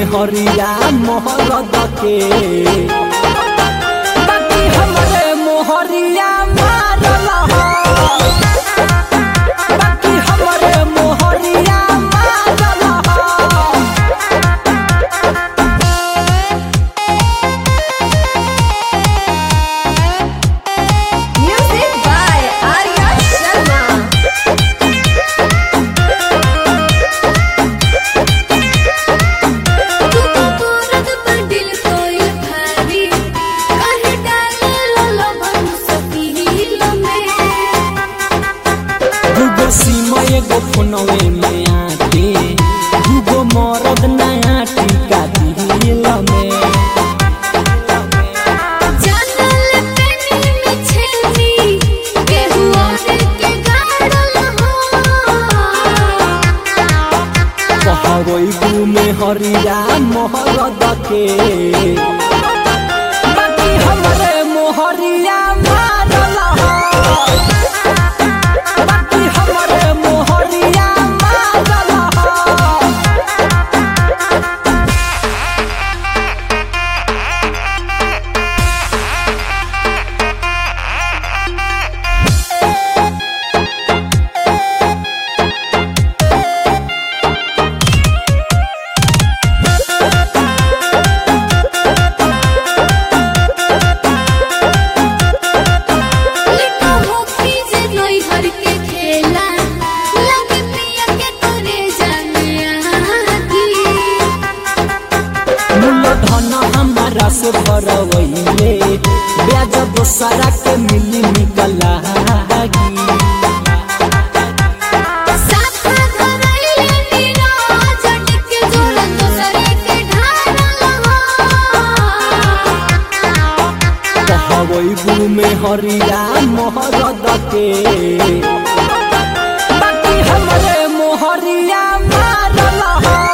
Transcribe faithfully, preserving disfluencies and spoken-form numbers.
हरिया मोहरद के बाकी हमरे मोहरिया मारल बाकी हमरे मोहरिया मारल Music by Arya Sharma. तू तो तोरद पर दिल कोई भारी काहे डाले लो भम सकील में दुगो सीमा एगो फोनवे में आके दुगो मरद नया टीका दिल में जानल पेनी में छेनी केहू और के गाड़ल हो कहरई में हरिया मोहरद के बाकी हमरे मोहरिया मारल बाकी हमरे मोहरिया मारल लिखो हो खीजे नई हर के खेला लगे पिया के तोरे जाने आगी मूलधन हमारा से भरवैले ब्याज दोसरा के मिली निकला साथ धरैले नीरा जट के जोड़ दोसरे के ढारल हो कहवई में हरिया मोहरद के बाकी हमरे मोहरिया मारल